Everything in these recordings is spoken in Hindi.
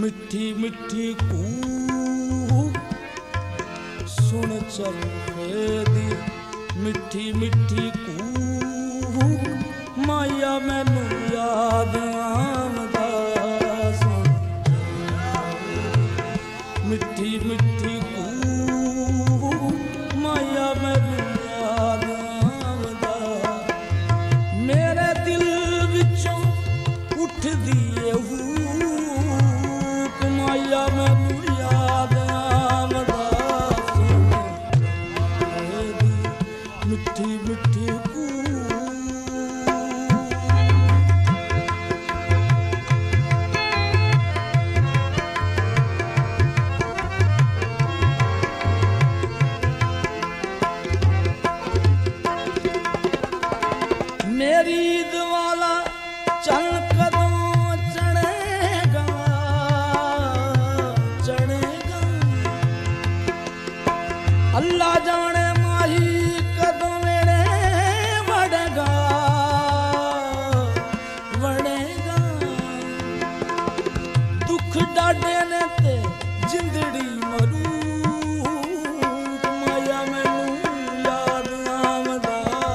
मिठी मिठी कूक सुन चरखे दी मिठी मिठी कूक माया मैनू याद आंदा सुन मिठी मिठी कूक माया मैनू याद आंदा मेरे दिल विचों उठदी ए हूक माया मैनू याद आंदा सुन मिठी मिठी मेरी ईद वाला चल कदों चढ़ेगा चढ़ेगा अल्लाह जाने माही कदों मेरे वड़ेगा वड़ेगा दुख डाडे ने ते जिंदड़ी मरू माया मैनू याद आंदा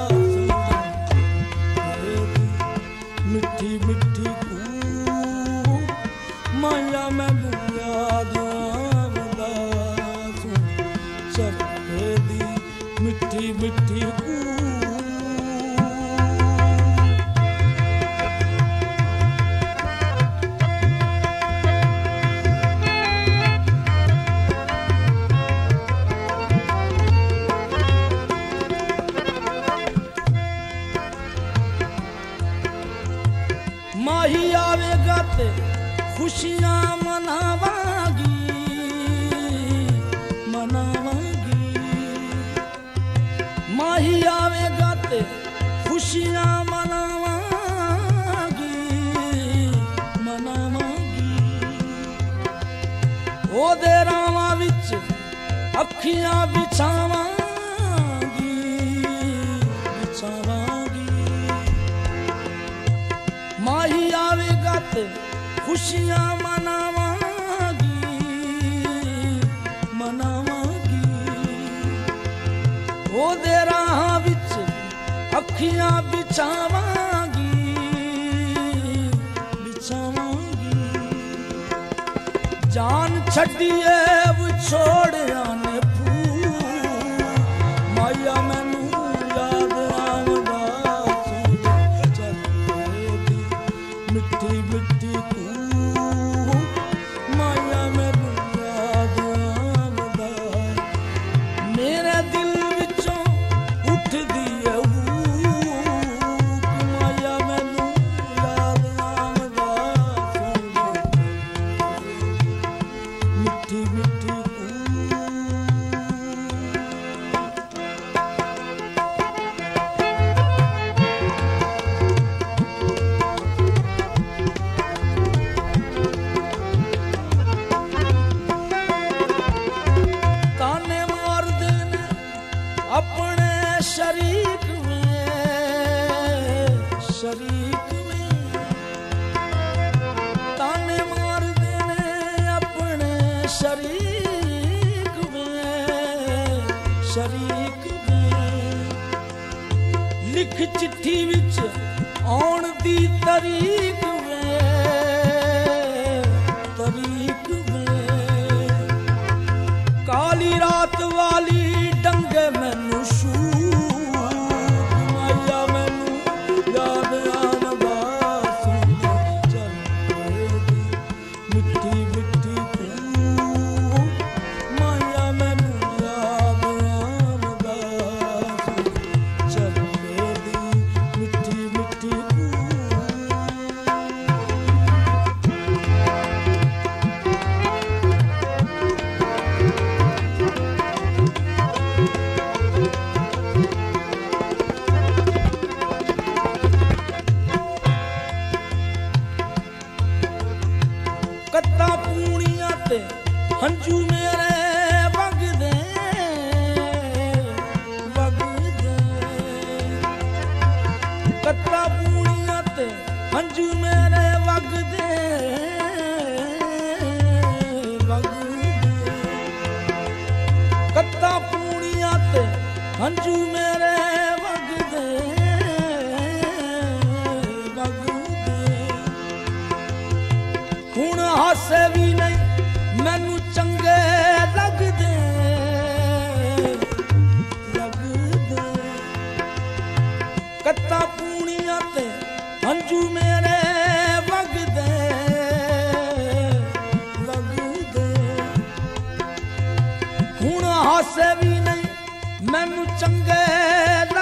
मिठी मिठी कूक माया मैनू याद आंदा चरखे दी मिठी मिठी माही आवेगा ते खुशियां मनावांगी मनावांगी माही आवेगा ते खुशियां मनावांगी मनावांगी ओदे रावां विच अखियां बिछावांगी बिछावांगी माही आवेगा ते खुशियां मनावांगी मनावांगी ओदे राह विच अखियां बिछावांगी बिछावांगी जान छड्डिए छोड़िया ने माया मैनू याद आंदा मिठी मिठी कूक माया मैनू याद आंदा मेरे दिल विचों उठदी ए हूक माया मैनू याद आंदा मिठी मिठी अपने शरीक में ताने मार देने अपने शरीक में लिख चिट्ठी विच आउण दी तरीक में काली रात वाली डंगे मैनू माया मैनू याद आंदा मिठी मिठी माया मैनू याद आंदा चरखे दी मिठी मिठी कत्ता पूनिया ते हंजू मेरे वगदे कत्ता पूनिया ते हंजू मेरे वगदे ਹੰਝੂ ਮੇਰੇ ਵਗਦੇ ਵਗਦੇ ਹੁਣ ਹਾਸੇ ਵੀ ਨਹੀਂ ਮੈਨੂੰ ਚੰਗੇ ਲੱਗਦੇ ਲੱਗਦੇ ਕੱਤਾਂ ਪੂਣੀਆਂ ਤੇ ਹੰਝੂ ਮੇਰੇ ਵਗਦੇ ਵਗਦੇ ਹੁਣ ਹਾਸੇ ਵੀ ਨਹੀਂ ਮੈਨੂੰ ਚੰਗੇ